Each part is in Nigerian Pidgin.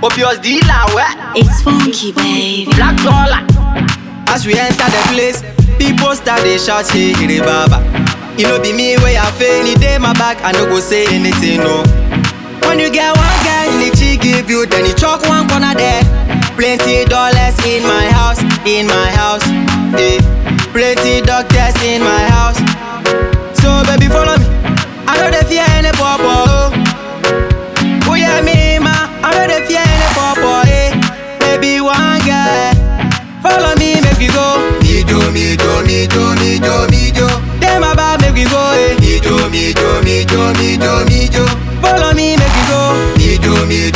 Obvious dealer, where? It's funky, baby. Black dollar. As we enter the place, people start they shout, hey, hey, baba. You know be me where I fail, any day my back, I no go say anything, no. When you get one guy in the cheek give you, then you chalk one corner there. Plenty dollars in my house, eh. Plenty doctors in my house. So baby follow me, I know they fear any papa. Oh yeah me ma, I know they fear any papa, eh. Baby one guy, follow me make we go. Me do. Them about make we go, eh. Me do. Follow me make we go. Me do.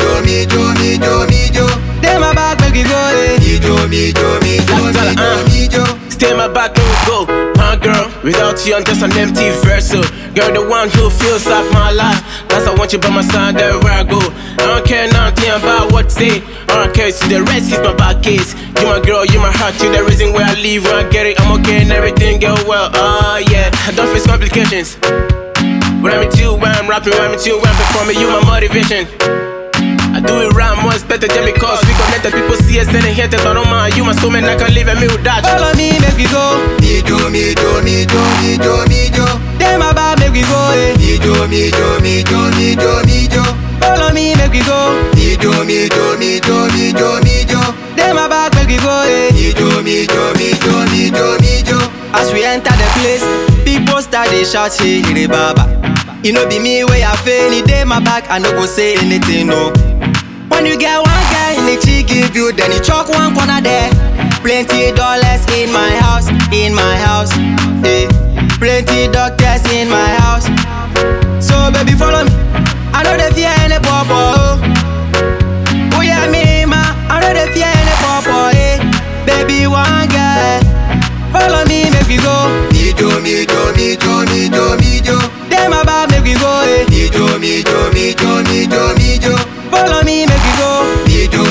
Them about make we go, eh. Me do. Stay my back and we go, my girl. Without you, I'm just an empty vessel. Girl, the one who feels like my life. That's I want you by my side everywhere I go. I don't care nothing about what say. I don't care, see the rest is my back case. You my girl, you my heart, you the reason where I live. When I get it, I'm okay and everything go well. Yeah, I don't face complications. When I'm with you, when I'm rapping, when I'm with you, when I'm performing, you my motivation. I do it right, more better than because we connected. People see us and they hate it, but don't mind. You my soulmate, I can live and me without you. Follow me, make we go. Me do. Them about make we go, eh. Me do. Follow me, make we go. Me do. Them about make we go, eh. Me do. As we enter the place, people start they shout, hey, hey, baba. You know be me where I fail, any day my back, I no go say anything, no. When you get one guy in the cheek give you, then you chalk one corner there. Plenty dollars in my house, eh. Plenty doctors in my house. So baby follow me, I know they fear any papa. Oh yeah me ma, I know they fear any papa, eh. Baby one guy, follow me make we go. Me do. Them about make we go, eh. Me do. Follow me make we go. Me do.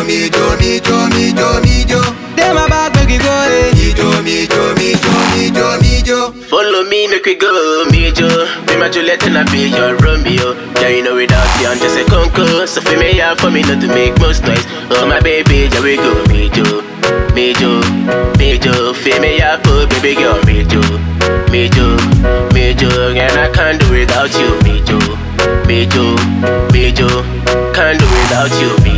Them about make we go, eh. Me do. Follow me, make we go, me Joe. Be my Juliet and I be your Romeo. Yeah, you know without you, I'm just a conqueror. So for me, yeah, for me not to make most noise. Oh my baby, yeah we go, me Joe. Feel me, yeah, for baby girl, me Joe. And I can't do without you, me Joe. Can't do without you, me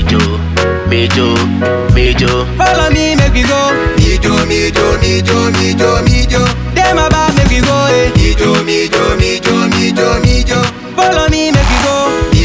Joe. Follow me make we go. Me do. Them about make we go, eh. Me do. Follow me make we go.